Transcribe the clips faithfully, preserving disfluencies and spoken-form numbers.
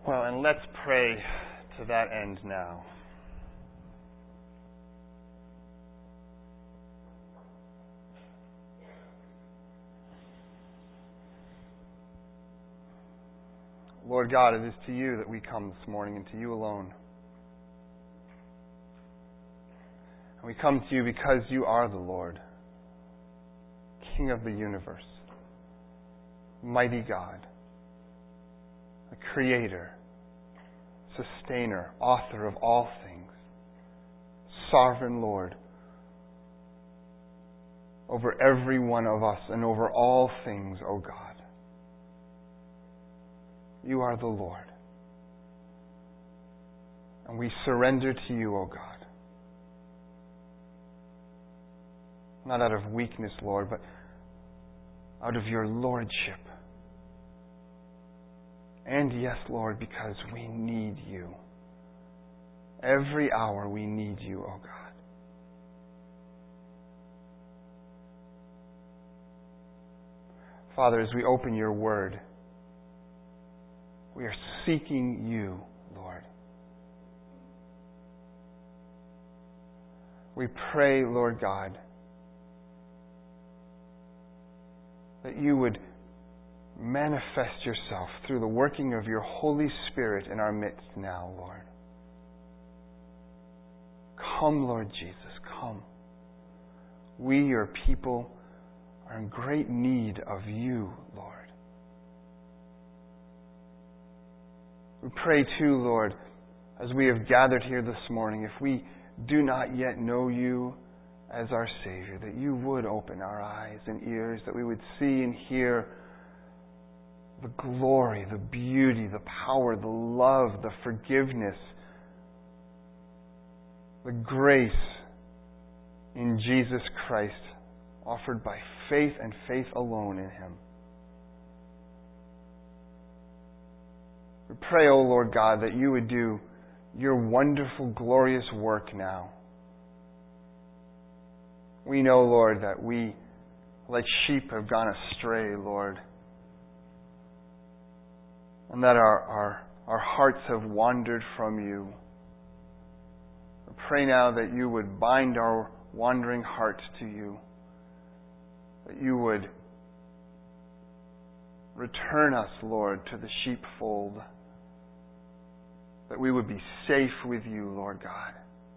Well, and let's pray to that end now. Lord God, it is to you that we come this morning, and to you alone. And we come to you because you are the Lord, King of the universe, mighty God, the Creator, Sustainer, Author of all things, Sovereign Lord, over every one of us and over all things, O God. You are the Lord. And we surrender to you, O God. Not out of weakness, Lord, but out of your lordship. And yes, Lord, because we need you. Every hour we need you, O God. Father, as we open your word, we are seeking you, Lord. We pray, Lord God, that you would manifest yourself through the working of your Holy Spirit in our midst now, Lord. Come, Lord Jesus, come. We, your people, are in great need of you, Lord. We pray too, Lord, as we have gathered here this morning, if we do not yet know you as our Savior, that you would open our eyes and ears, that we would see and hear the glory, the beauty, the power, the love, the forgiveness, the grace in Jesus Christ, offered by faith and faith alone in Him. We pray, O Lord God, that you would do your wonderful, glorious work now. We know, Lord, that we, like sheep, have gone astray, Lord. And that our, our, our hearts have wandered from you. We pray now that you would bind our wandering hearts to you. That you would return us, Lord, to the sheepfold. That we would be safe with you, Lord God.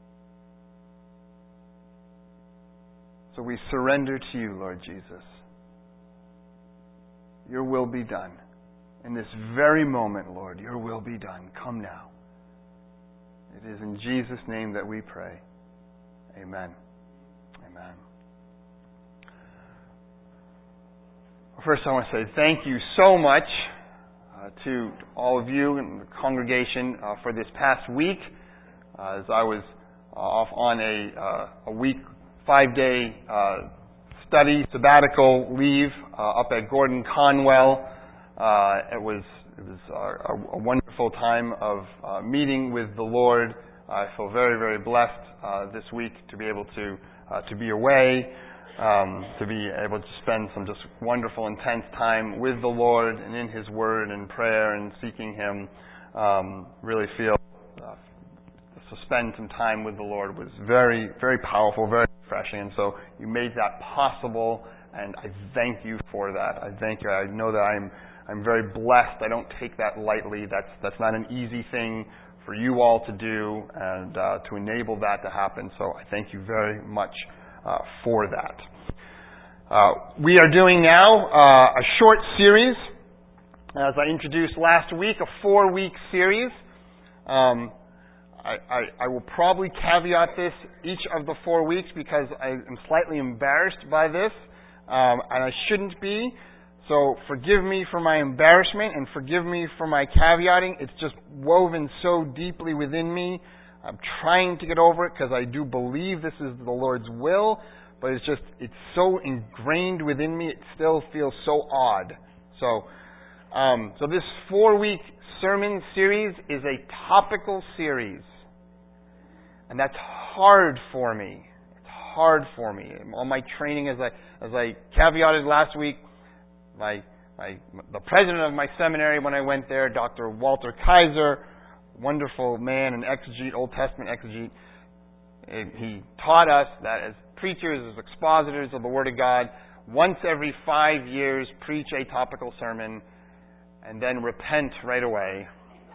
So we surrender to you, Lord Jesus. Your will be done. In this very moment, Lord, your will be done. Come now. It is in Jesus' name that we pray. Amen. Amen. First, I want to say thank you so much uh, to all of you and the congregation uh, for this past week. Uh, as I was uh, off on a, uh, a week, five-day uh, study, sabbatical leave uh, up at Gordon Conwell. Uh, it was it was uh, a, a wonderful time of uh, meeting with the Lord. I feel very, very blessed uh, this week to be able to uh, to be away. Um, to be able to spend some just wonderful, intense time with the Lord and in His Word and prayer and seeking Him. Um, really feel uh, to spend some time with the Lord was very, very powerful, very refreshing. And so you made that possible, and I thank you for that. I thank you. I know that I'm I'm very blessed. I don't take that lightly. That's that's not an easy thing for you all to do, and uh, to enable that to happen. So I thank you very much Uh, for that. Uh, we are doing now uh, a short series, as I introduced last week, a four-week series. Um, I, I, I will probably caveat this each of the four weeks because I am slightly embarrassed by this, um, and I shouldn't be. So forgive me for my embarrassment and forgive me for my caveating. It's just woven so deeply within me. I'm trying to get over it because I do believe this is the Lord's will, but it's just, it's so ingrained within me, it still feels so odd. So, um, so this four-week sermon series is a topical series. And that's hard for me. It's hard for me. All my training, as I, as I caveated last week, my, my, the president of my seminary when I went there, Doctor Walter Kaiser, wonderful man, an exegete, Old Testament exegete. He taught us that as preachers, as expositors of the Word of God, once every five years, preach a topical sermon and then repent right away.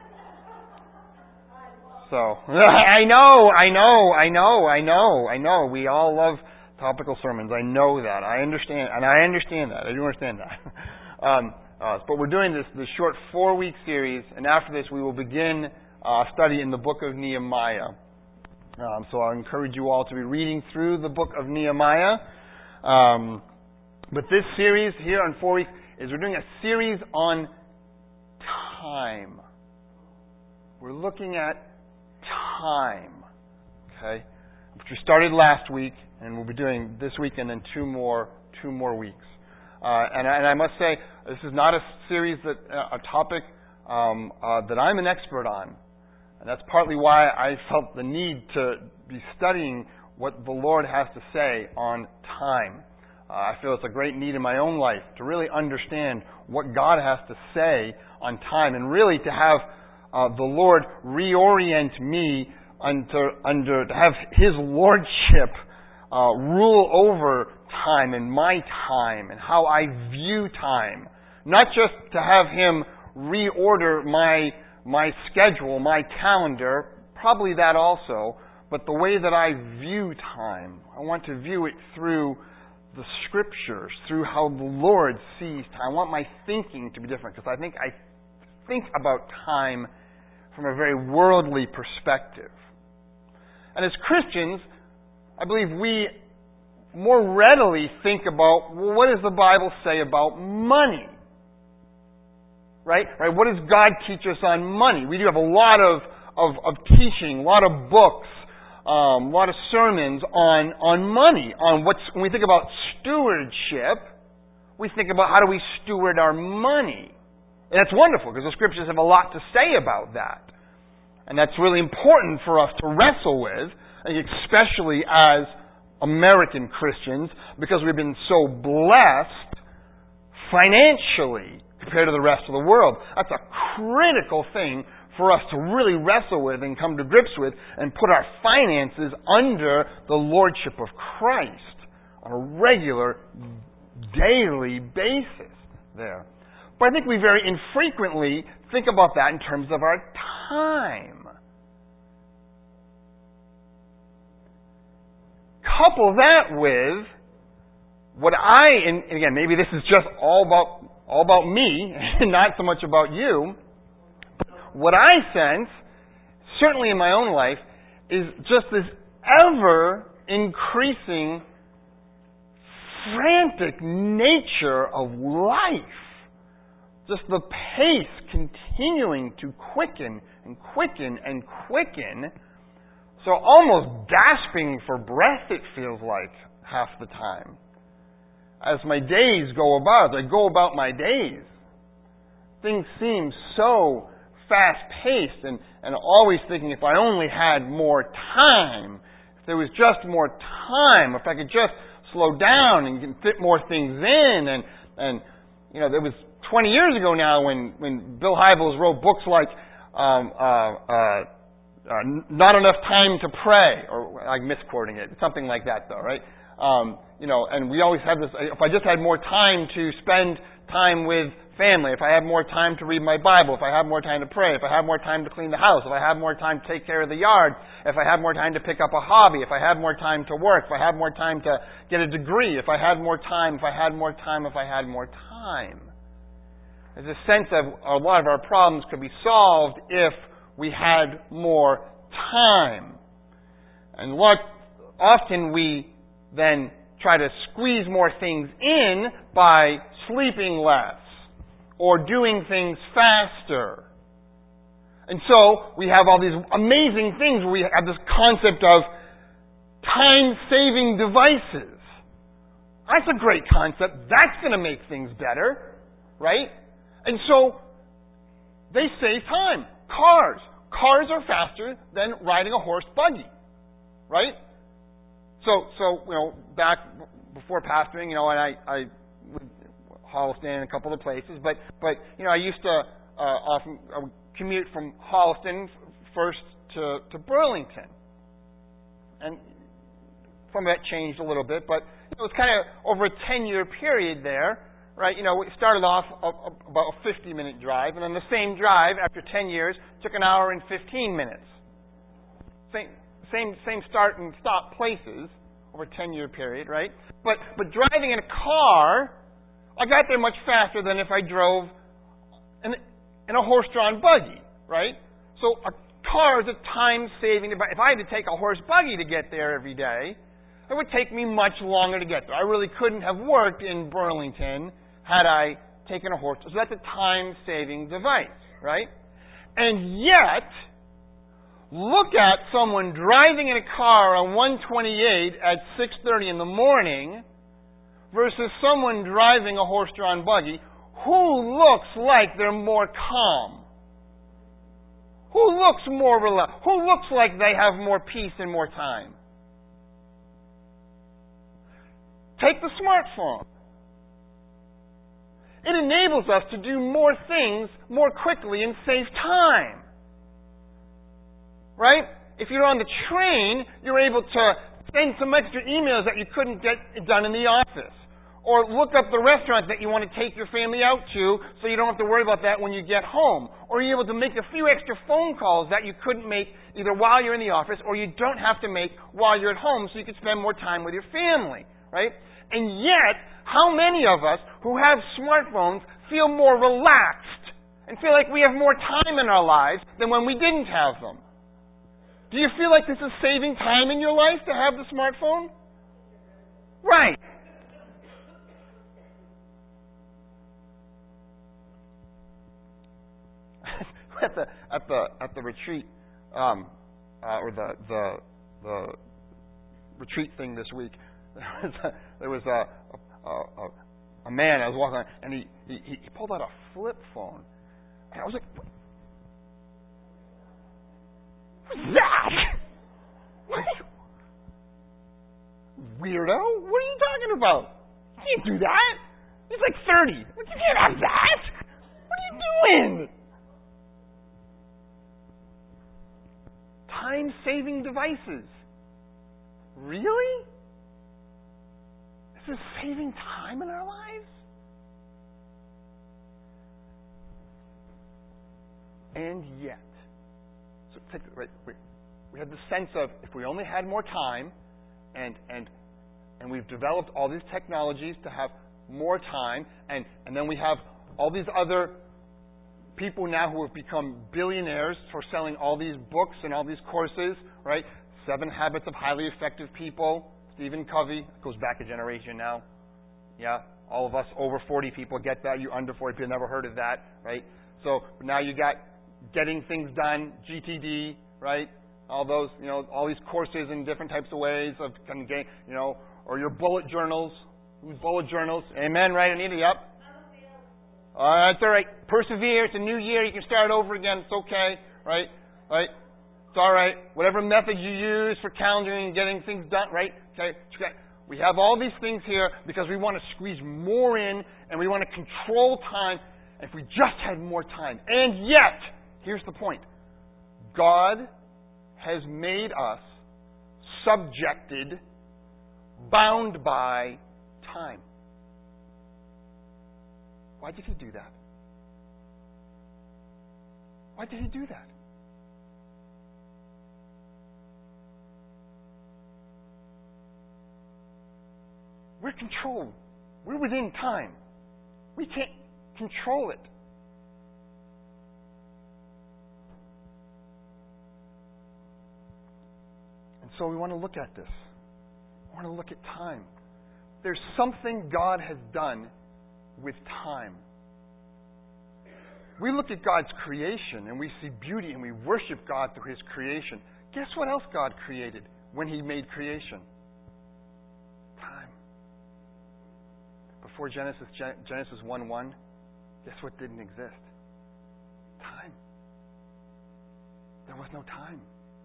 So, I know, I know, I know, I know, I know. We all love topical sermons. I know that. I understand, and I understand that. I do understand that. um, uh, but we're doing this, this short four-week series, and after this we will begin a study in the book of Nehemiah. Um, so I encourage you all to be reading through the book of Nehemiah. Um, but this series here on four weeks is we're doing a series on time. We're looking at time. Okay? Which we started last week, and we'll be doing this week and then two more two more weeks. Uh, and, and I must say, this is not a series that uh, a topic um, uh, that I'm an expert on. And that's partly why I felt the need to be studying what the Lord has to say on time. Uh, I feel it's a great need in my own life to really understand what God has to say on time, and really to have uh, the Lord reorient me under, under to have His Lordship uh, rule over time and my time and how I view time. Not just to have Him reorder my my schedule, my calendar, probably that also, but the way that I view time. I want to view it through the Scriptures, through how the Lord sees time. I want my thinking to be different, because I think I think about time from a very worldly perspective. And as Christians, I believe we more readily think about, well, what does the Bible say about money? Right? Right? What does God teach us on money? We do have a lot of, of, of teaching, a lot of books, um, a lot of sermons on, on money. On what's, when we think about stewardship, we think about how do we steward our money. And that's wonderful, because the Scriptures have a lot to say about that. And that's really important for us to wrestle with, especially as American Christians, because we've been so blessed financially compared to the rest of the world. That's a critical thing for us to really wrestle with and come to grips with, and put our finances under the Lordship of Christ on a regular, daily basis there. But I think we very infrequently think about that in terms of our time. Couple that with what I, and again, maybe this is just all about all about me, and not so much about you. What I sense, certainly in my own life, is just this ever-increasing, frantic nature of life. Just the pace continuing to quicken and quicken and quicken. So almost gasping for breath, it feels like, half the time. As my days go about, I go about my days. Things seem so fast-paced, and, and always thinking, if I only had more time, if there was just more time, if I could just slow down and fit more things in. And, and you know, there was twenty years ago now when, when Bill Hybels wrote books like um, uh, uh, uh, Not Enough Time to Pray, or I'm misquoting it, something like that though, right? Um, you know, and we always have this, if I just had more time to spend time with family, if I had more time to read my Bible, if I had more time to pray, if I had more time to clean the house, if I had more time to take care of the yard, if I had more time to pick up a hobby, if I had more time to work, if I had more time to get a degree, if I had more time, if I had more time, if I had more time. There's a sense of a lot of our problems could be solved if we had more time. And what often we then try to squeeze more things in by sleeping less or doing things faster. And so we have all these amazing things where we have this concept of time-saving devices. That's a great concept. That's going to make things better, right? And so they save time. Cars. Cars are faster than riding a horse buggy, right? So, so you know, back before pastoring, you know, and I, I would Holliston and a couple of places. But, but you know, I used to uh, often I would commute from Holliston first to, to Burlington. And some of that changed a little bit, but it was kind of over a ten-year period there, right? You know, it started off a, a, about a fifty-minute drive, and then the same drive, after ten years, took an hour and fifteen minutes. Same, same, same start and stop places over a ten-year period, right? But, but driving in a car, I got there much faster than if I drove in, in a horse-drawn buggy, right? So a car is a time-saving device. If I had to take a horse buggy to get there every day, it would take me much longer to get there. I really couldn't have worked in Burlington had I taken a horse. So that's a time-saving device, right? And yet, look at someone driving in a car on one twenty-eight at six thirty in the morning versus someone driving a horse-drawn buggy who looks like they're more calm. Who looks more relaxed? Who looks like they have more peace and more time? Take the smartphone. It enables us to do more things more quickly and save time. Right? If you're on the train, you're able to send some extra emails that you couldn't get done in the office. Or look up the restaurant that you want to take your family out to so you don't have to worry about that when you get home. Or you're able to make a few extra phone calls that you couldn't make either while you're in the office or you don't have to make while you're at home so you can spend more time with your family. Right? And yet, how many of us who have smartphones feel more relaxed and feel like we have more time in our lives than when we didn't have them? Do you feel like this is saving time in your life to have the smartphone? Right. at the at the at the retreat, um, uh, or the the the retreat thing this week, there was a, there was a, a, a, a man I was walking on, and he, he he pulled out a flip phone, and I was like, "What's that? What? Weirdo! What are you talking about? You can't do that. He's like thirty. You can't have that. What are you doing?" Time-saving devices. Really? This is saving time in our lives? And yet, so take, right, we, we have the sense of if we only had more time, and and and we've developed all these technologies to have more time, and, and then we have all these other people now who have become billionaires for selling all these books and all these courses, right? Seven Habits of Highly Effective People, Stephen Covey, goes back a generation now. Yeah, all of us over forty people get that. You under forty people never heard of that, right? So now you got Getting Things Done, G T D, right? All those, you know, all these courses in different types of ways of, you know, or your bullet journals, bullet journals. Amen, right, Anita? Yep. All right, it's all right. Persevere. It's a new year. You can start over again. It's okay, right? Right? It's all right. Whatever method you use for calendaring and getting things done, right? Okay. We have all these things here because we want to squeeze more in and we want to control time. If we just had more time. And yet, here's the point. God has made us subjected, bound by time. Why did he do that? Why did he do that? We're controlled. We're within time. We can't control it. And so we want to look at this. We want to look at time. There's something God has done with time. We look at God's creation and we see beauty and we worship God through His creation. Guess what else God created when He made creation? Time. Before Genesis Genesis one one, guess what didn't exist? Time. There was no time.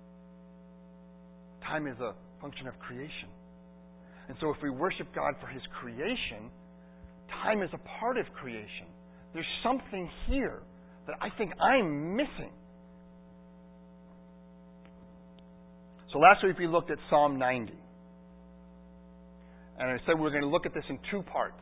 Time is a function of creation. And so if we worship God for His creation, Time is a part of creation. There's something here that I think I'm missing. So last week we looked at Psalm ninety. And I said we were going to look at this in two parts.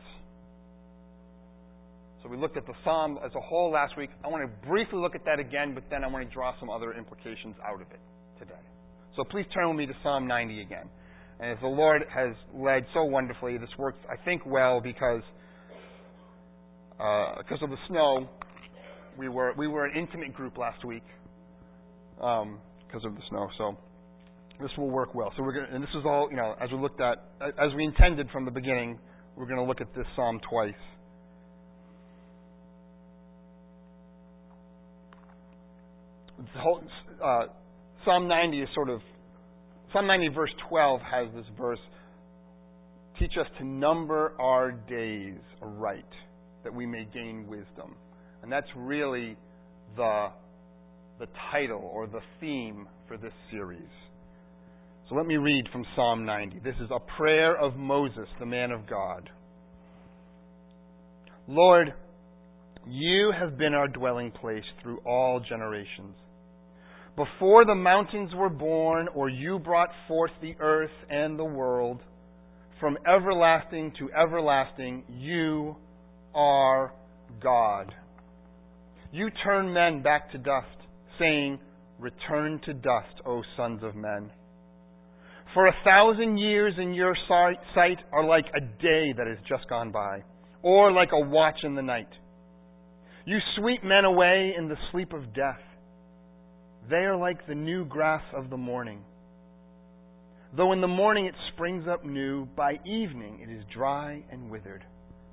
So we looked at the Psalm as a whole last week. I want to briefly look at that again, but then I want to draw some other implications out of it today. So please turn with me to Psalm ninety again. And as the Lord has led so wonderfully, this works, I think, well because uh, because of the snow. We were we were an intimate group last week um, because of the snow. So this will work well. So we're going, and this is all, you know, as we looked at, as we intended from the beginning, we're going to look at this psalm twice. The whole, uh, Psalm ninety is sort of, Psalm ninety verse twelve has this verse, teach us to number our days aright, that we may gain wisdom. And that's really the, the title or the theme for this series. So let me read from Psalm ninety. This is a prayer of Moses, the man of God. Lord, you have been our dwelling place through all generations. Before the mountains were born, or you brought forth the earth and the world, from everlasting to everlasting, you are God. You turn men back to dust, saying, return to dust, O sons of men. For a thousand years in your sight are like a day that has just gone by, or like a watch in the night. You sweep men away in the sleep of death. They are like the new grass of the morning. Though in the morning it springs up new, by evening it is dry and withered.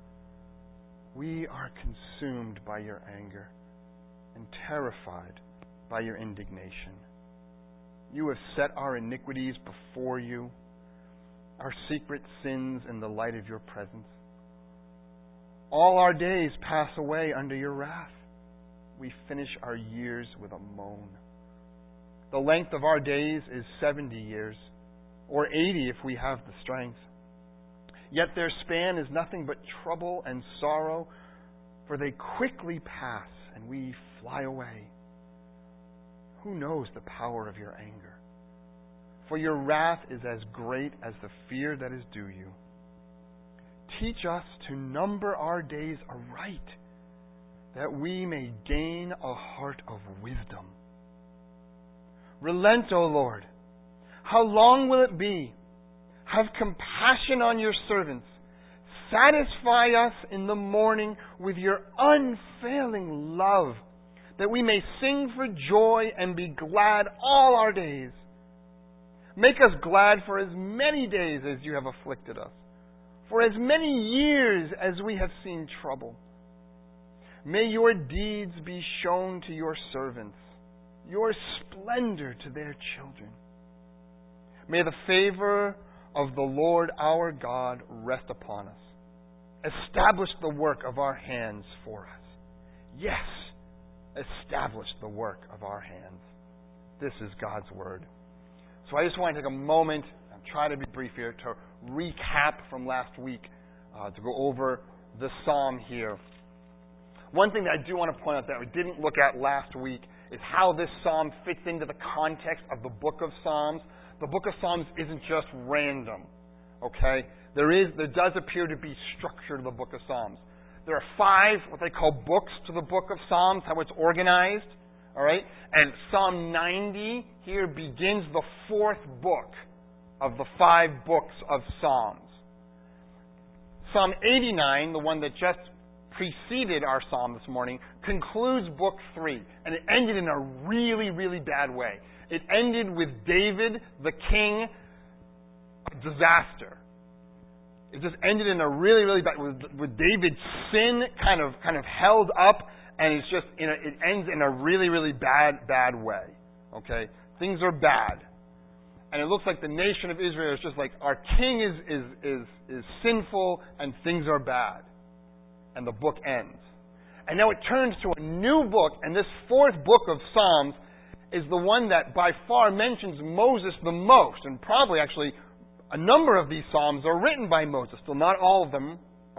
We are consumed by your anger and terrified by your indignation. You have set our iniquities before you, our secret sins in the light of your presence. All our days pass away under your wrath. We finish our years with a moan. The length of our days is seventy years, or eighty if we have the strength. Yet their span is nothing but trouble and sorrow, for they quickly pass and we fly away. Who knows the power of your anger? For your wrath is as great as the fear that is due you. Teach us to number our days aright, that we may gain a heart of wisdom. Relent, O Lord. How long will it be? Have compassion on your servants. Satisfy us in the morning with your unfailing love, that we may sing for joy and be glad all our days. Make us glad for as many days as you have afflicted us, for as many years as we have seen trouble. May your deeds be shown to your servants, your splendor to their children. May the favor of the Lord our God rest upon us. Establish the work of our hands for us. Yes, establish the work of our hands. This is God's Word. So I just want to take a moment, I'm trying to be brief here, to recap from last week, uh, to go over the psalm here. One thing that I do want to point out that we didn't look at last week is how this psalm fits into the context of the book of Psalms. The book of Psalms isn't just random, okay? There is, there does appear to be structure to the book of Psalms. There are five, what they call books to the book of Psalms, how it's organized, all right? And Psalm ninety here begins the fourth book of the five books of Psalms. Psalm eighty-nine, the one that just preceded our psalm this morning, concludes book three. And it ended in a really, really bad way. It ended with David, the king, disaster. It just ended in a really, really bad, with, with David's sin kind of kind of held up, and it's just, you know, it ends in a really, really bad, bad way. Okay? Things are bad. And it looks like the nation of Israel is just like, our king is is is, is sinful and things are bad. And the book ends. And now it turns to a new book, and this fourth book of Psalms is the one that by far mentions Moses the most, and probably actually a number of these Psalms are written by Moses, though not all of them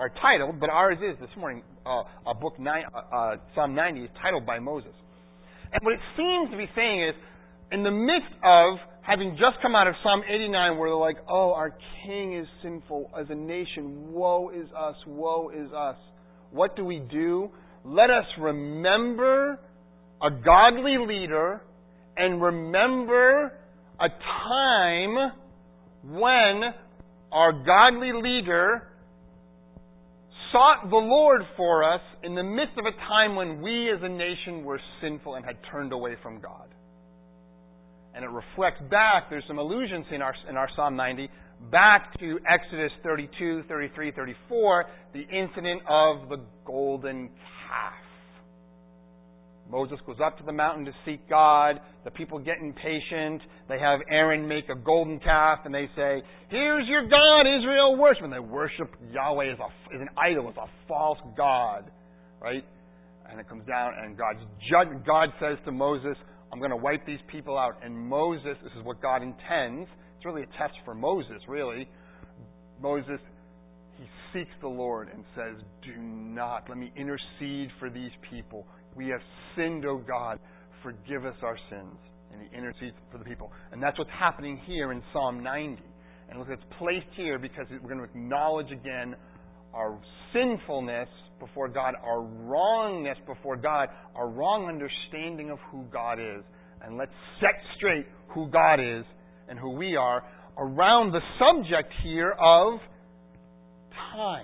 are titled, but ours is this morning, uh, a book nine, uh, uh, Psalm ninety is titled by Moses. And what it seems to be saying is, in the midst of having just come out of Psalm eighty-nine, where they're like, oh, our king is sinful as a nation, woe is us, woe is us. What do we do? Let us remember a godly leader and remember a time when our godly leader sought the Lord for us in the midst of a time when we as a nation were sinful and had turned away from God. And it reflects back, there's some allusions in our, in our Psalm ninety, back to Exodus thirty-two, thirty-three, thirty-four, the incident of the golden calf. Moses goes up to the mountain to seek God. The people get impatient. They have Aaron make a golden calf, and they say, here's your God, Israel, worship. And they worship Yahweh as, a, as an idol, as a false God. Right? And it comes down, and God's judge, God says to Moses, I'm going to wipe these people out. And Moses, this is what God intends. It's really a test for Moses, really. Moses, he seeks the Lord and says, do not, let me intercede for these people. We have sinned, O God. Forgive us our sins. And he intercedes for the people. And that's what's happening here in Psalm ninety. And look, it's placed here because we're going to acknowledge again our sinfulness before God, our wrongness before God, our wrong understanding of who God is. And let's set straight who God is and who we are around the subject here of time.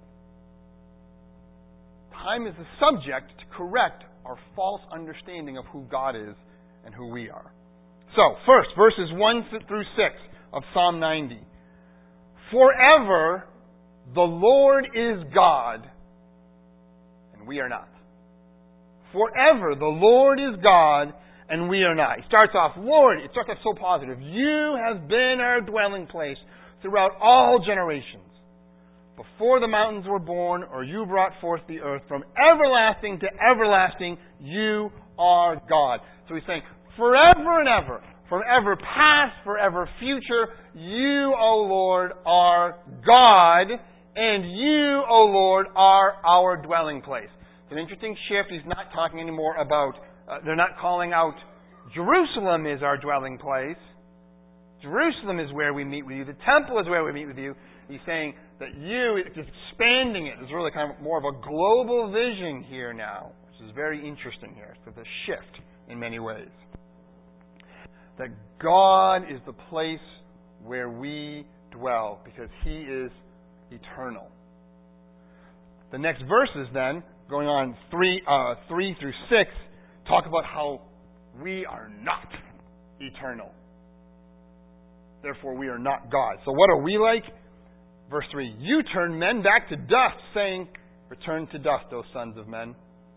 Time is the subject to correct our false understanding of who God is and who we are. So, first, verses one through six of Psalm ninety. Forever the Lord is God, and we are not. Forever the Lord is God, and we are not. He starts off, Lord, it starts off so positive. You have been our dwelling place throughout all generations. Before the mountains were born, or you brought forth the earth, from everlasting to everlasting, you are God. So he's saying, forever and ever, from ever past, forever future, you, O Lord, are God, and you, O Lord, are our dwelling place. It's an interesting shift. He's not talking anymore about, uh, they're not calling out, Jerusalem is our dwelling place. Jerusalem is where we meet with you. The temple is where we meet with you. He's saying that you, it's expanding it. There's really kind of more of a global vision here now, which is very interesting here. So it's a shift in many ways. That God is the place where we dwell because He is eternal. The next verses then, going on three, uh, three through six, talk about how we are not eternal. Therefore, we are not God. So what are we like? Verse three, you turn men back to dust, saying, return to dust, O sons of men.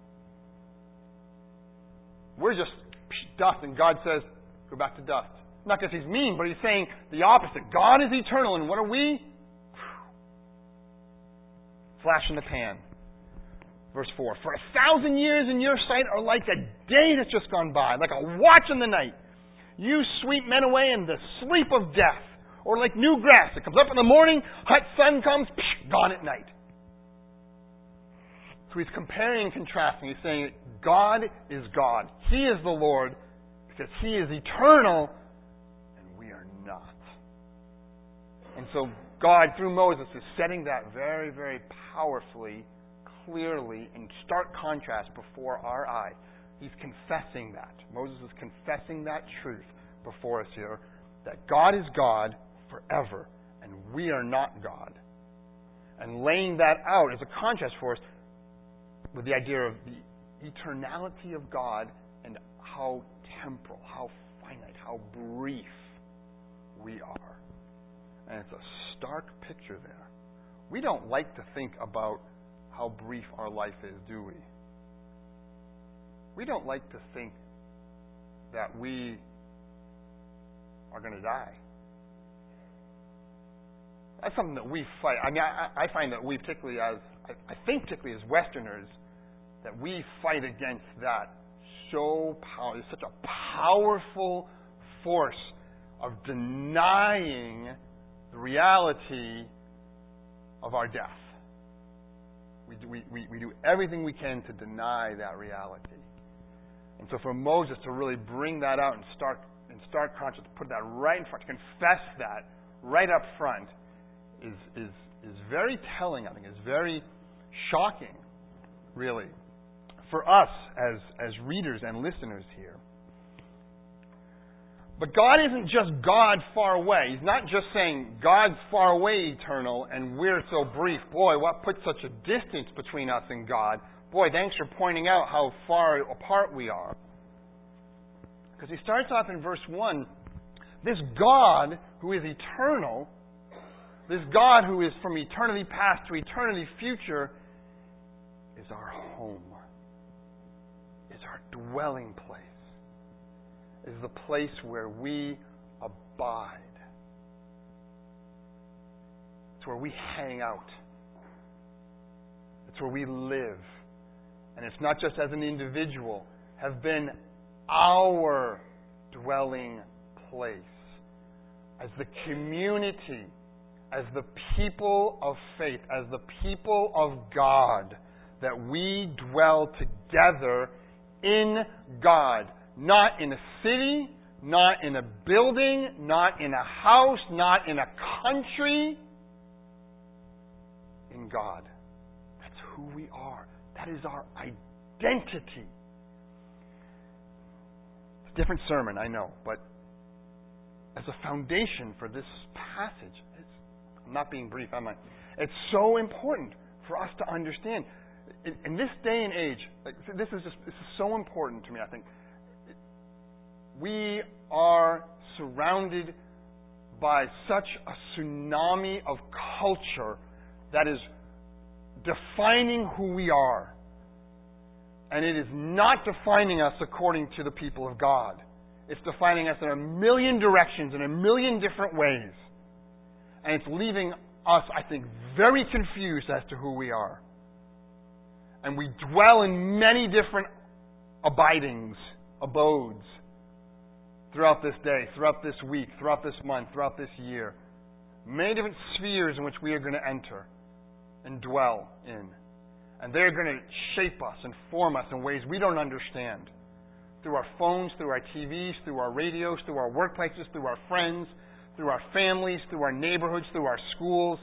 We're just dust, and God says, go back to dust. Not because He's mean, but He's saying the opposite. God is eternal, and what are we? Flash in the pan. Verse four, for a thousand years in your sight are like a day that's just gone by, like a watch in the night. You sweep men away in the sleep of death. Or like new grass that comes up in the morning, hot sun comes, psh, gone at night. So he's comparing and contrasting. He's saying God is God. He is the Lord because He is eternal and we are not. And so God, through Moses, is setting that very, very powerfully, clearly, in stark contrast before our eyes. He's confessing that. Moses is confessing that truth before us here, that God is God forever, and we are not God. And laying that out as a contrast for us with the idea of the eternality of God and how temporal, how finite, how brief we are. And it's a stark picture there. We don't like to think about how brief our life is, do we? We don't like to think that we are going to die. That's something that we fight. I mean, I, I find that we particularly as, I, I think particularly as Westerners, that we fight against that so powerful. It's such a powerful force of denying the reality of our death. We do, we, we, we do everything we can to deny that reality. And so for Moses to really bring that out and start in stark contrast, to put that right in front, to confess that right up front, is is is very telling, I think, is very shocking, really, for us as as readers and listeners here. But God isn't just God far away. He's not just saying God's far away, eternal, and we're so brief. Boy, what puts such a distance between us and God? Boy, thanks for pointing out how far apart we are. Because he starts off in verse one, this God who is eternal, this God who is from eternity past to eternity future, is our home, is our dwelling place, is the place where we abide. It's where we hang out. It's where we live. And it's not just as an individual, have been our dwelling place. As the community, as the people of faith, as the people of God, that we dwell together in God. Not in a city, not in a building, not in a house, not in a country. In God. That's who we are. That is our identity. It's a different sermon, I know, but as a foundation for this passage, it's, I'm not being brief, am I? It's so important for us to understand. In, in this day and age, like, this is just this is so important to me, I think. We are surrounded by such a tsunami of culture that is defining who we are. And it is not defining us according to the people of God. It's defining us in a million directions, in a million different ways. And it's leaving us, I think, very confused as to who we are. And we dwell in many different abidings, abodes, throughout this day, throughout this week, throughout this month, throughout this year. Many different spheres in which we are going to enter and dwell in. And they're going to shape us and form us in ways we don't understand. Through our phones, through our T Vs, through our radios, through our workplaces, through our friends, through our families, through our neighborhoods, through our schools.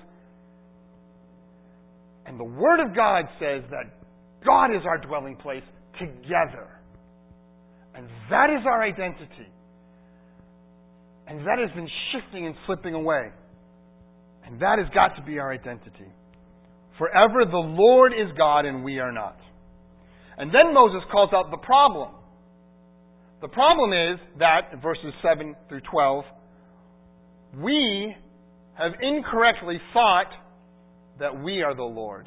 And the Word of God says that God is our dwelling place together. And that is our identity. And that has been shifting and slipping away. And that has got to be our identity. Forever the Lord is God and we are not. And then Moses calls out the problem. The problem is that, in verses seven through twelve, we have incorrectly thought that we are the Lord.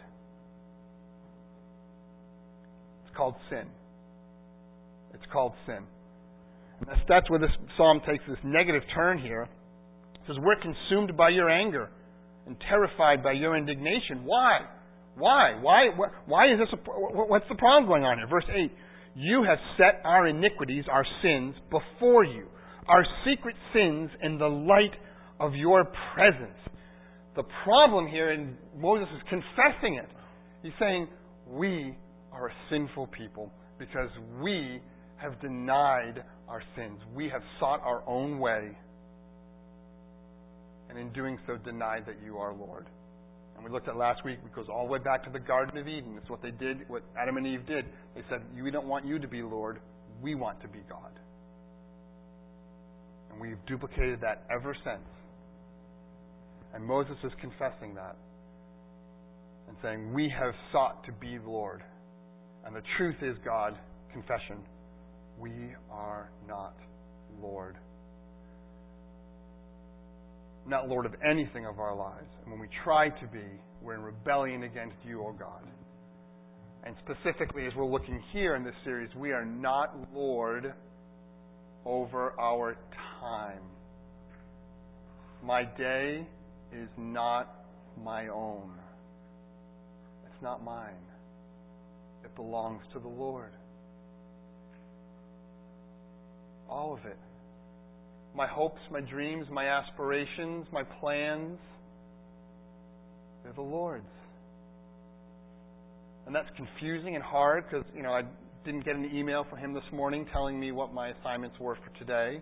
It's called sin. It's called sin. And that's, that's where this psalm takes this negative turn here. It says, we're consumed by your anger and terrified by your indignation. Why? Why? Why? Why is this? A, what's the problem going on here? Verse eight. You have set our iniquities, our sins, before you, our secret sins in the light of your presence. The problem here, and Moses is confessing it. He's saying, we are a sinful people because we have denied our sins. We have sought our own way, and in doing so denied that you are Lord. And we looked at last week, it goes all the way back to the Garden of Eden. It's what they did, what Adam and Eve did. They said, we don't want you to be Lord, we want to be God. And we've duplicated that ever since. And Moses is confessing that and saying, we have sought to be Lord. And the truth is, God, confession, we are not Lord. Not Lord of anything of our lives. And when we try to be, we're in rebellion against you, O God. And specifically, as we're looking here in this series, we are not Lord over our time. My day is not my own. It's not mine. It belongs to the Lord. All of it. My hopes, my dreams, my aspirations, my plans, they're the Lord's. And that's confusing and hard because, you know, I didn't get an email from him this morning telling me what my assignments were for today.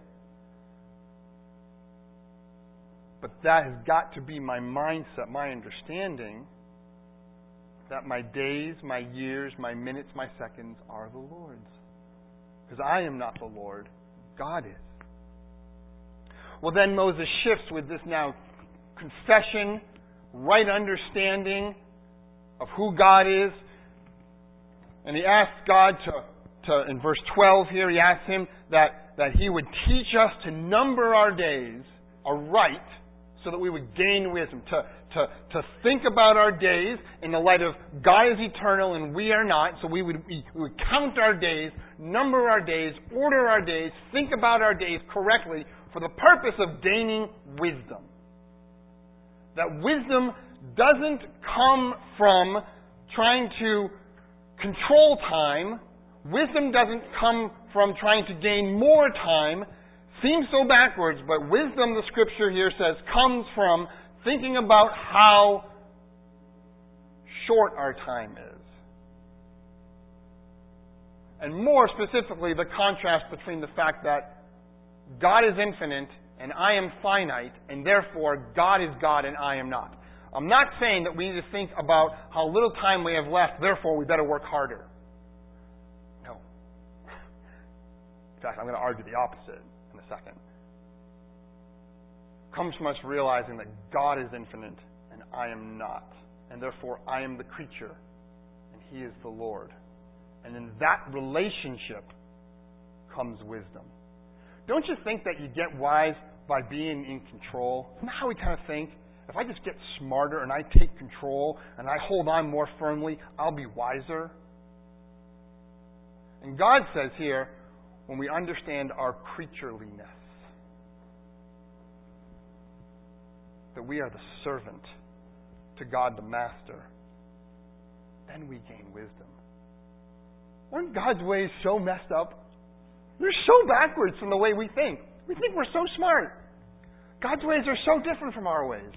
But that has got to be my mindset, my understanding that my days, my years, my minutes, my seconds are the Lord's. Because I am not the Lord. God is. Well, then Moses shifts with this now confession, right understanding of who God is. And he asks God to, to in verse twelve here, he asks him that, that he would teach us to number our days aright so that we would gain wisdom. To, to, to think about our days in the light of God is eternal and we are not. So we would, we would count our days, number our days, order our days, think about our days correctly for the purpose of gaining wisdom. That wisdom doesn't come from trying to control time. Wisdom doesn't come from trying to gain more time. Seems so backwards, but wisdom, the scripture here says, comes from thinking about how short our time is. And more specifically, the contrast between the fact that God is infinite and I am finite, and therefore God is God and I am not. I'm not saying that we need to think about how little time we have left, therefore we better work harder. No. In fact, I'm going to argue the opposite in a second. It comes from us realizing that God is infinite and I am not. And therefore I am the creature and He is the Lord. And in that relationship comes wisdom. Don't you think that you get wise by being in control? Isn't that how we kind of think? If I just get smarter and I take control and I hold on more firmly, I'll be wiser. And God says here, when we understand our creatureliness, that we are the servant to God the Master, then we gain wisdom. Aren't God's ways so messed up? They're so backwards from the way we think. We think we're so smart. God's ways are so different from our ways.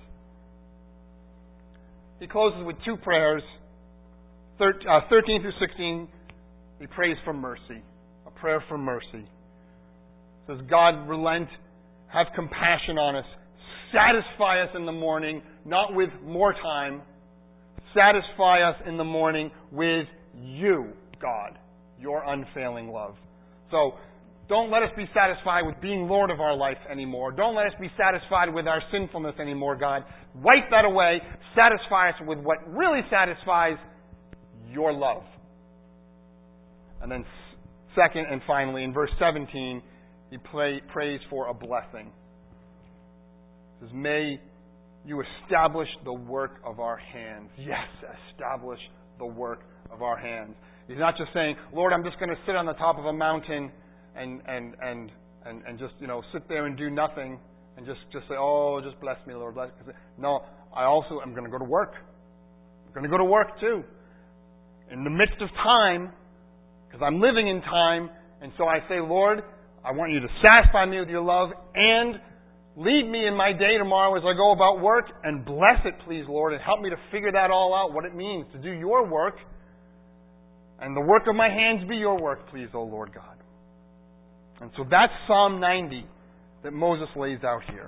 He closes with two prayers, thirteen through sixteen. He prays for mercy, a prayer for mercy. He says, God, relent, have compassion on us, satisfy us in the morning, not with more time. Satisfy us in the morning with you, God, your unfailing love. So, don't let us be satisfied with being Lord of our life anymore. Don't let us be satisfied with our sinfulness anymore, God. Wipe that away. Satisfy us with what really satisfies your love. And then second and finally, in verse seventeen, he pray, prays for a blessing. He says, may you establish the work of our hands. Yes, establish the work of our hands. He's not just saying, Lord, I'm just going to sit on the top of a mountain and and and and, and just, you know, sit there and do nothing and just, just say, oh, just bless me, Lord. Bless me. No, I also am going to go to work. I'm going to go to work too. In the midst of time, because I'm living in time, and so I say, Lord, I want you to satisfy me with your love and lead me in my day tomorrow as I go about work, and bless it, please, Lord, and help me to figure that all out, what it means to do your work. And the work of my hands be your work, please, O Lord God. And so that's Psalm ninety that Moses lays out here.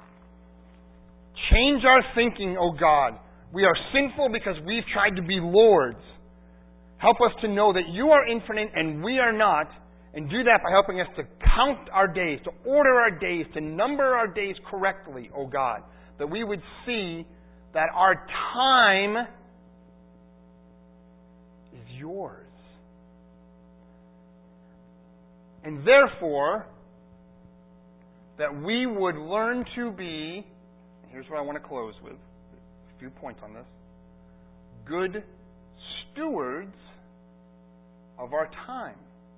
Change our thinking, O God. We are sinful because we've tried to be lords. Help us to know that you are infinite and we are not, and do that by helping us to count our days, to order our days, to number our days correctly, O God. That we would see that our time is yours. And therefore, that we would learn to be, here's what I want to close with, a few points on this, good stewards of our time.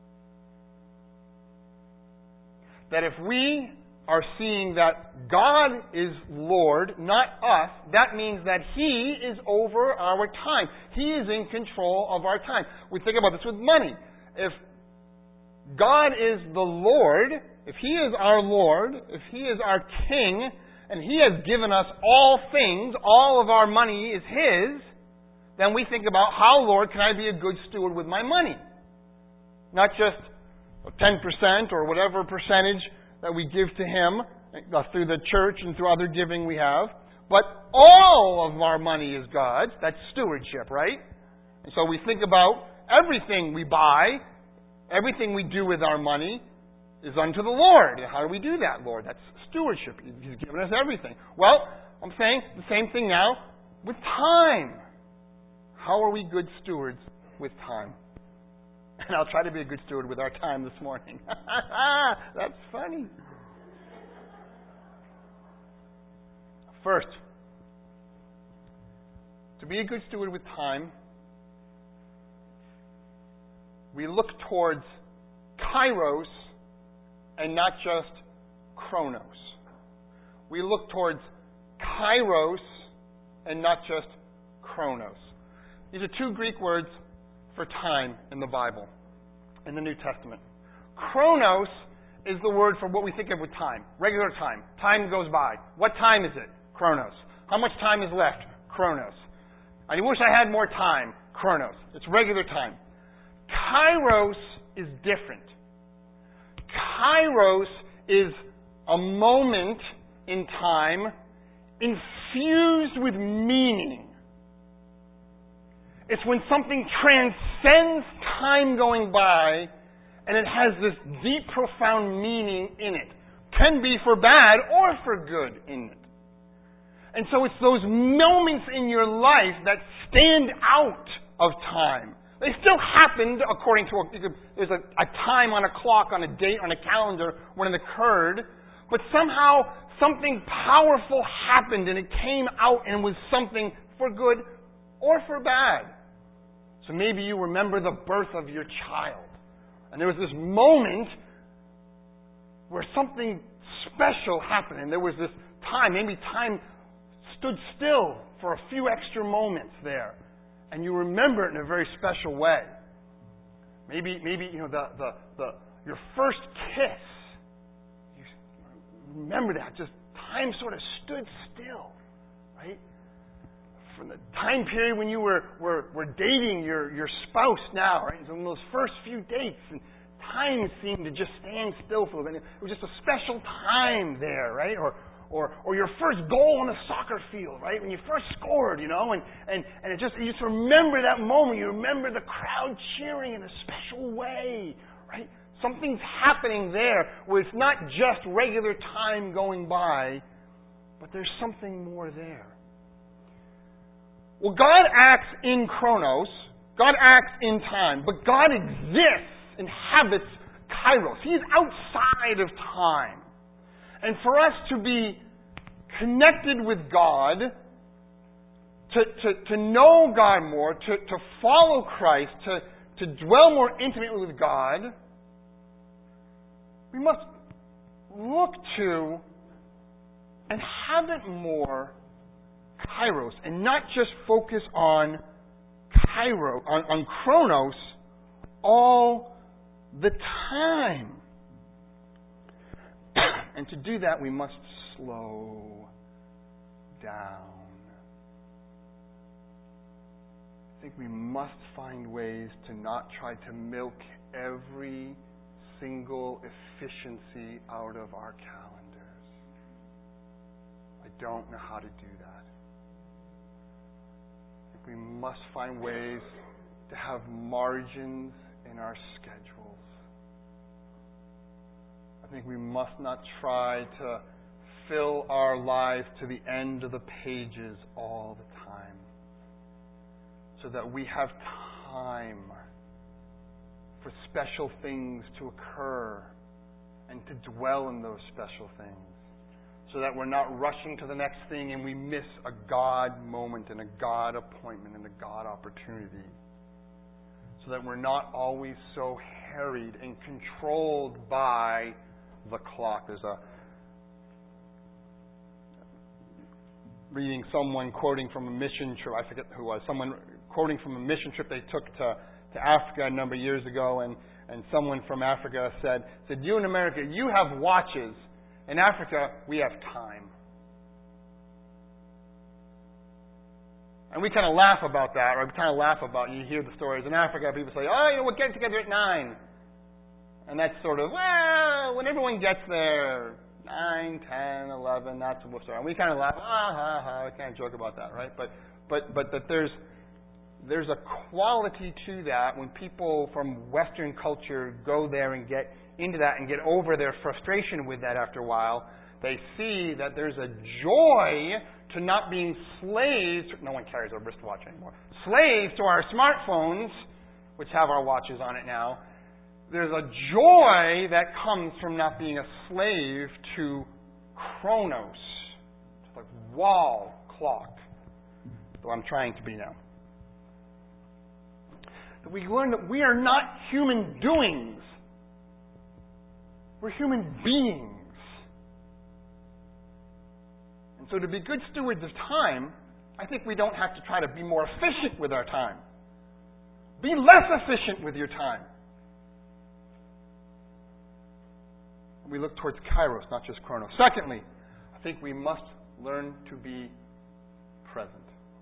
That if we are seeing that God is Lord, not us, that means that He is over our time. He is in control of our time. We think about this with money. If God is the Lord, if He is our Lord, if He is our King, and He has given us all things, all of our money is His, then we think about how, Lord, can I be a good steward with my money? Not just ten percent or whatever percentage that we give to Him uh, through the church and through other giving we have, but all of our money is God's. That's stewardship, right? And so we think about everything we buy, everything we do with our money is unto the Lord. And how do we do that, Lord? That's stewardship. He's given us everything. Well, I'm saying the same thing now with time. How are we good stewards with time? And I'll try to be a good steward with our time this morning. That's funny. First, to be a good steward with time, we look towards kairos and not just chronos. We look towards kairos and not just chronos. These are two Greek words for time in the Bible, in the New Testament. Chronos is the word for what we think of with time. Regular time. Time goes by. What time is it? Chronos. How much time is left? Chronos. I wish I had more time. Chronos. It's regular time. Kairos is different. Kairos is a moment in time infused with meaning. It's when something transcends time going by and it has this deep, profound meaning in it. Can be for bad or for good in it. And so it's those moments in your life that stand out of time. They still happened according to, a, there's a, a time on a clock, on a date, on a calendar when it occurred, but somehow something powerful happened and it came out and was something for good or for bad. So maybe you remember the birth of your child. And there was this moment where something special happened. And there was this time, maybe time stood still for a few extra moments there. And you remember it in a very special way. Maybe, maybe you know, the, the, the your first kiss. You remember that. Just time sort of stood still, right? From the time period when you were, were, were dating your, your spouse now, right? So in those first few dates, and time seemed to just stand still for a minute. It was just a special time there, right? Or, or, or your first goal on the soccer field, right? When you first scored, you know, and, and, and it just, you just remember that moment. You remember the crowd cheering in a special way, right? Something's happening there where it's not just regular time going by, but there's something more there. Well, God acts in chronos, God acts in time, but God exists, inhabits kairos. He's outside of time. And for us to be connected with God, to, to, to know God more, to, to follow Christ, to, to dwell more intimately with God, we must look to and inhabit more kairos, and not just focus on kairos, on, on chronos all the time. And to do that, we must slow down. I think we must find ways to not try to milk every single efficiency out of our calendars. I don't know how to do that. We must find ways to have margins in our schedules. I think we must not try to fill our lives to the end of the pages all the time, so that we have time for special things to occur and to dwell in those special things, so that we're not rushing to the next thing and we miss a God moment and a God appointment and a God opportunity. So that we're not always so harried and controlled by the clock. There's a reading someone quoting from a mission trip, I forget who it was, someone quoting from a mission trip they took to, to Africa a number of years ago, and, and someone from Africa said, said, you in America, you have watches. In Africa, we have time. And we kind of laugh about that, or we kind of laugh about, you hear the stories in Africa, people say, oh, you know, we'll get together at nine. And that's sort of, well, when everyone gets there, nine, ten, eleven, that's when we'll start. And we kind of laugh, ah, ha, ha, we kind of joke about that, right? But, but, but that there's, there's a quality to that when people from Western culture go there and get into that and get over their frustration with that after a while. They see that there's a joy to not being slaves. No one carries a wristwatch anymore. Slaves to our smartphones, which have our watches on it now. There's a joy that comes from not being a slave to Chronos, to the wall clock, though I'm trying to be now. That we learn that we are not human doings. We're human beings. And so to be good stewards of time, I think we don't have to try to be more efficient with our time. Be less efficient with your time. We look towards Kairos, not just Chronos. Secondly, I think we must learn to be present.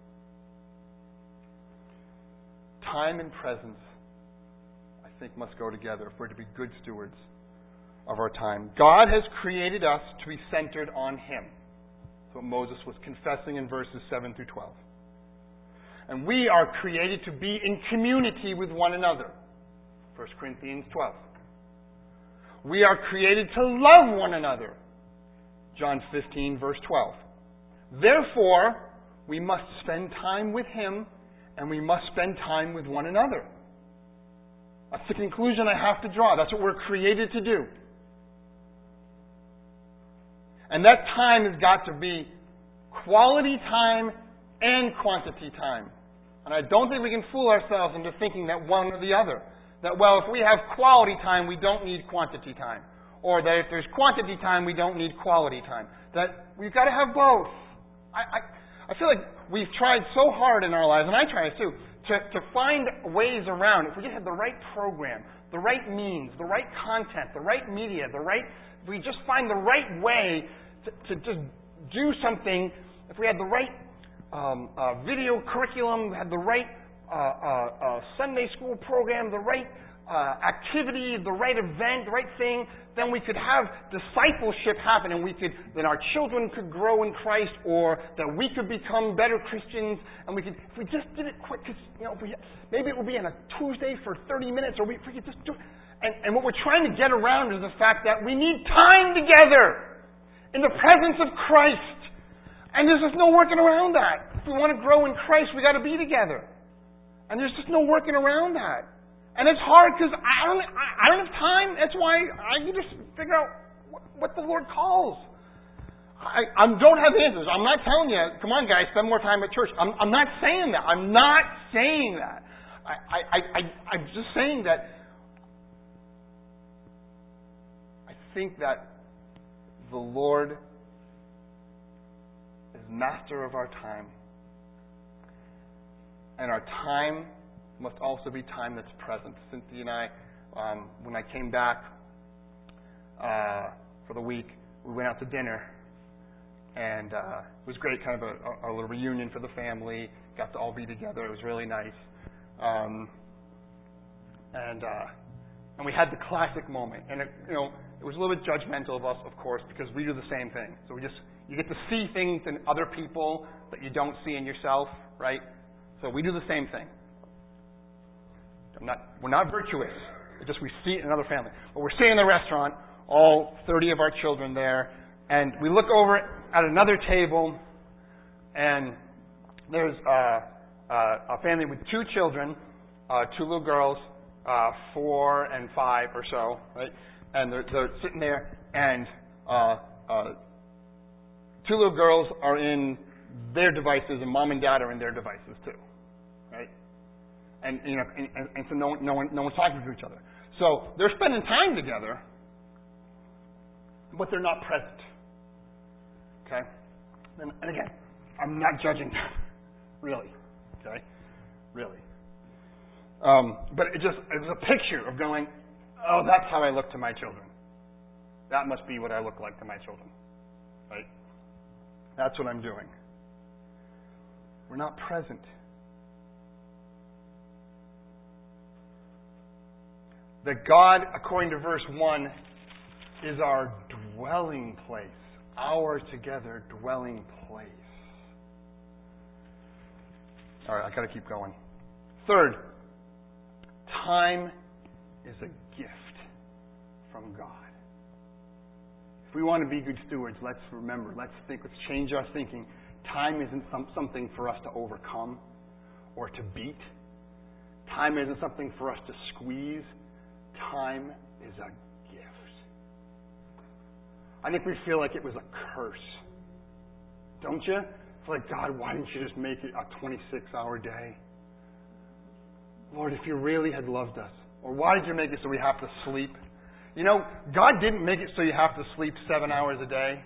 Time and presence, I think, must go together if we're to be good stewards of our time. God has created us to be centered on Him. That's what Moses was confessing in verses seven through twelve. And we are created to be in community with one another. First Corinthians twelve. We are created to love one another. John fifteen, verse twelve. Therefore, we must spend time with Him, and we must spend time with one another. That's the conclusion I have to draw. That's what we're created to do. And that time has got to be quality time and quantity time. And I don't think we can fool ourselves into thinking that one or the other. That, well, if we have quality time, we don't need quantity time. Or that if there's quantity time, we don't need quality time. That we've got to have both. I, I, I feel like we've tried so hard in our lives, and I try it too, to, to find ways around. If we just have the right program, the right means, the right content, the right media, the right, if we just find the right way to, to just do something, if we had the right um, uh, video curriculum, had the right uh, uh, uh, Sunday school program, the right uh, activity, the right event, the right thing, then we could have discipleship happen, and we could, then our children could grow in Christ, or that we could become better Christians, and we could, if we just did it quick, because, you know, if we, maybe it would be on a Tuesday for thirty minutes, or we, if we could just do it. And, and what we're trying to get around is the fact that we need time together in the presence of Christ. And there's just no working around that. If we want to grow in Christ, we got to be together. And there's just no working around that. And it's hard because I don't, I don't have time. That's why I need to figure out what, what the Lord calls. I, I don't have the answers. I'm not telling you, come on guys, spend more time at church. I'm, I'm not saying that. I'm not saying that. I, I, I, I'm just saying that I think that the Lord is master of our time. And our time must also be time that's present. Cynthia and I, um, when I came back uh, for the week, we went out to dinner. And uh, it was great, kind of a, a little reunion for the family. Got to all be together. It was really nice. Um, and uh, and we had the classic moment. And, it, you know, it was a little bit judgmental of us, of course, because we do the same thing. So we just, you get to see things in other people that you don't see in yourself, right? So we do the same thing. I'm not, we're not virtuous. It's just we see it in another family. But we're sitting in the restaurant, all thirty of our children there, and we look over at another table, and there's uh, uh, a family with two children, uh, two little girls, uh, four and five or so, right? And they're, they're sitting there, and uh, uh, two little girls are in their devices, and mom and dad are in their devices too, right? And you know, and, and, and so no one, no one, no one's talking to each other. So they're spending time together, but they're not present. Okay, and, and again, I'm not judging them, really. Okay, really. Um, but it just it was a picture of going, oh, that's how I look to my children. That must be what I look like to my children, right? That's what I'm doing. We're not present. That God, according to verse one, is our dwelling place. Our together dwelling place. All right, I got to keep going. Third, time is a gift from God. If we want to be good stewards, let's remember, let's think, let's change our thinking. Time isn't some, something for us to overcome or to beat. Time isn't something for us to squeeze. Time is a gift. I think we feel like it was a curse. Don't you? It's like, God, why didn't you just make it a twenty-six hour day? Lord, if you really had loved us, or why did you make it so we have to sleep? You know, God didn't make it so you have to sleep seven hours a day.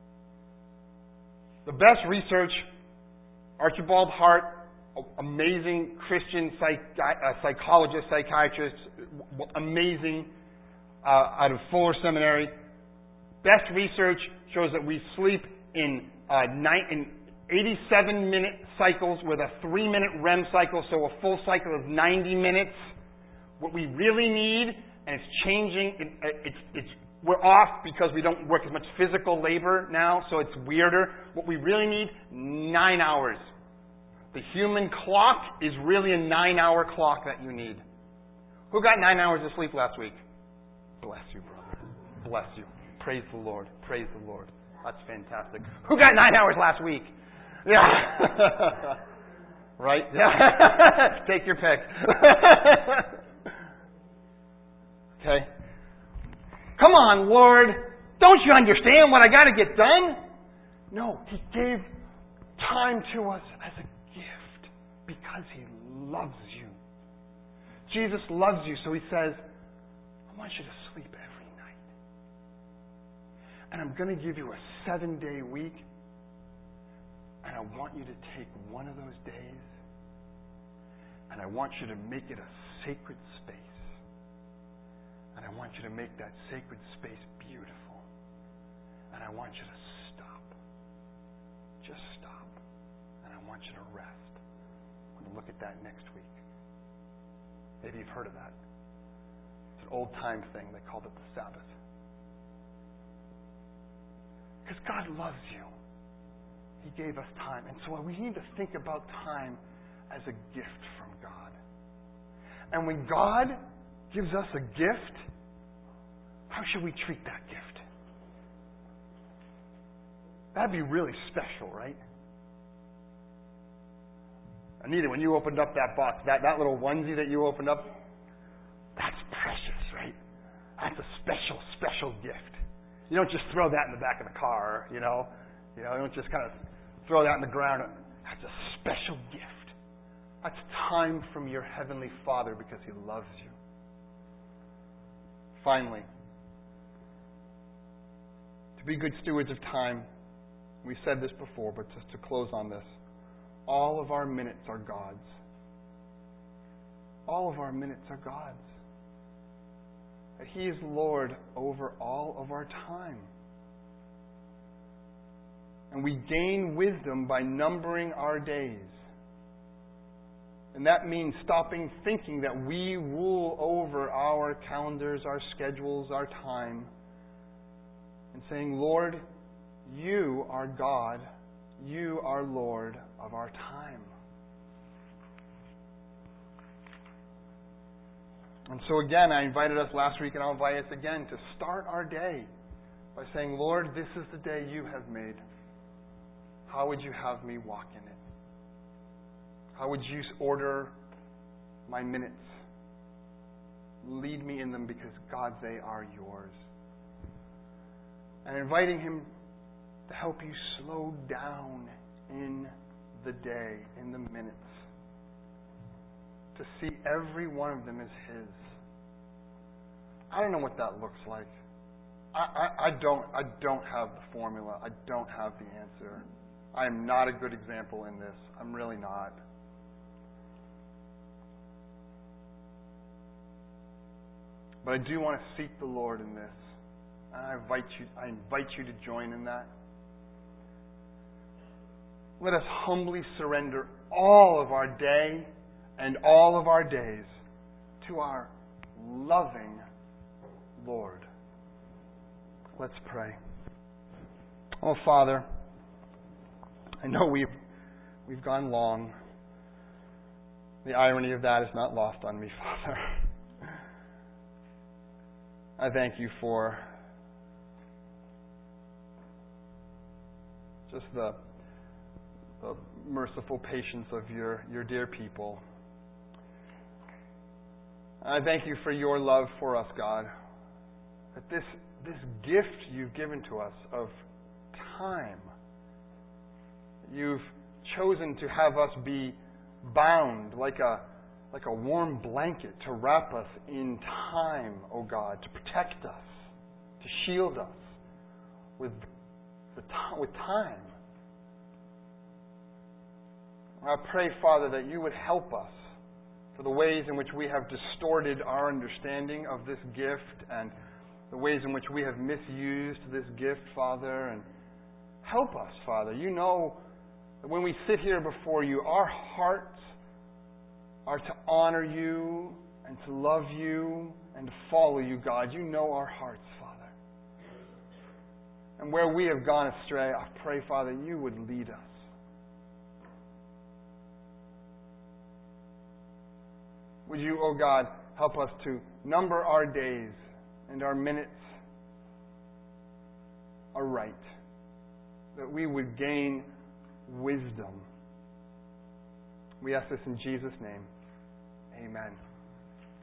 The best research, Archibald Hart, amazing Christian psych, uh, psychologist, psychiatrist, amazing, uh, out of Fuller Seminary. Best research shows that we sleep in, uh, nine, in eighty-seven minute cycles with a three minute R E M cycle, so a full cycle of ninety minutes. What we really need, and it's changing, it, it's, it's, we're off because we don't work as much physical labor now, so it's weirder. What we really need, nine hours. The human clock is really a nine hour clock that you need. Who got nine hours of sleep last week? Bless you, brother. Bless you. Praise the Lord. Praise the Lord. That's fantastic. Who got nine hours last week? Yeah. Right? Yeah. Take your pick. Okay. Come on, Lord. Don't you understand what I got to get done? No, He gave time to us as a gift because He loves you. Jesus loves you, so He says, I want you to sleep every night. And I'm going to give you a seven-day week, and I want you to take one of those days, and I want you to make it a sacred space. And I want you to make that sacred space beautiful. And I want you to stop. Just stop. And I want you to rest. We're going to look at that next week. Maybe you've heard of that. It's an old-time thing. They called it the Sabbath. Because God loves you. He gave us time. And so we need to think about time as a gift from God. And when God gives us a gift, how should we treat that gift? That'd be really special, right? Anita, when you opened up that box, that, that little onesie that you opened up, that's precious, right? That's a special, special gift. You don't just throw that in the back of the car, you know? You know, you don't just kind of throw that in the ground. That's a special gift. That's time from your Heavenly Father because He loves you. Finally, to be good stewards of time, we said this before, but just to close on this, all of our minutes are God's. All of our minutes are God's. That He is Lord over all of our time. And we gain wisdom by numbering our days. And that means stopping thinking that we rule over our calendars, our schedules, our time. And saying, Lord, You are God. You are Lord of our time. And so again, I invited us last week and I'll invite us again to start our day by saying, Lord, this is the day You have made. How would You have me walk in it? How would You order my minutes? Lead me in them because, God, they are Yours. And inviting Him to help you slow down in the day, in the minutes. To see every one of them as His. I don't know what that looks like. I, I, I don't I don't have the formula. I don't have the answer. I am not a good example in this. I'm really not. But I do want to seek the Lord in this. And I invite you I invite you to join in that. let us humbly surrender all of our day and all of our days to our loving Lord. Let's pray. Oh, Father, I know we've we've gone long. The irony of that is not lost on me, Father. I thank you for just the, the merciful patience of your, your dear people. I thank you for your love for us, God. That this this gift you've given to us of time, you've chosen to have us be bound like a like a warm blanket to wrap us in time, O God, to protect us, to shield us with the t- with time. I pray, Father, that you would help us for the ways in which we have distorted our understanding of this gift and the ways in which we have misused this gift, Father. And help us, Father. You know that when we sit here before you, our hearts are to honor you and to love you and to follow you, God. You know our hearts, Father. And where we have gone astray, I pray, Father, you would lead us. Would you, O God, help us to number our days and our minutes aright, that we would gain wisdom. We ask this in Jesus' name. Amen.